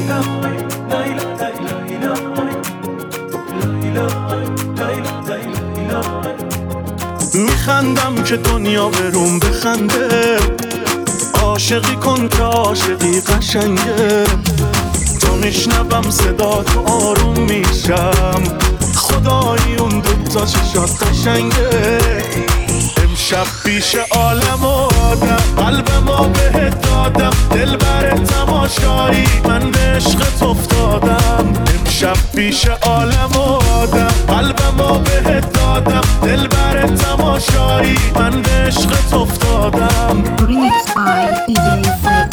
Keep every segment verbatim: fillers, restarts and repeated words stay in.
میخندم که دنیا بروم بخنده، عاشقی کن که عاشقی قشنگه. تا میشنوم صدا تو آروم میشم، خدایی اون دوتا چشات قشنگه. امشب پیش عالم و آدم قلبمو بهت دادم، دل بر تماشایی من به عشقت افتادم. امشب پیش عالم و آدم قلبمو بهت دادم، دل بر تماشایی من به عشقت افتادم. Remixed by دی جی Flex.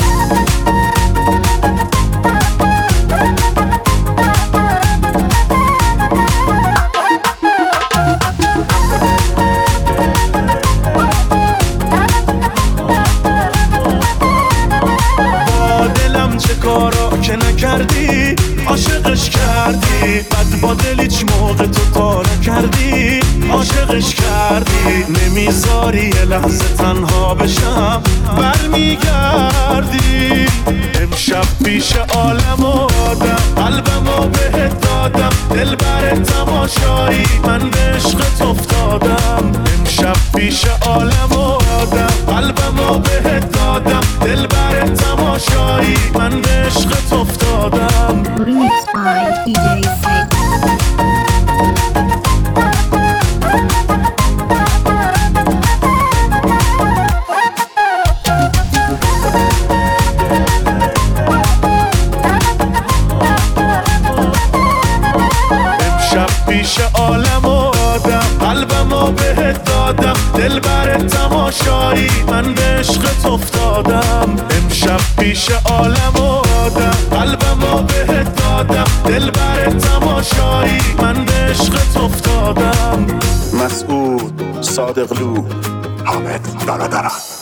کارا که نکردی عاشقش کردی، بد با دل هیچ موقع تو تا نکردی عاشقش کردی. نمیذاری یه لحظه تنها بشم برمیگردی. امشب پیش عالم و آدم قلبمو بهت دادم، دل بر تماشایی من به عشقت افتادم. امشب پیش عالم و آدم قلبمو بهت دادم، دل بر تماشایی من به عشقت افتادم. Remixed by دی جی Flex. پیش عالم و آدم قلبمو بهت دادم، دل بر تماشایی من به عشقت افتادم. امشب پیش عالم و آدم قلبمو بهت دادم، دل بر تماشایی من به عشقت افتادم. مسعود صادقلو، حامد برادران.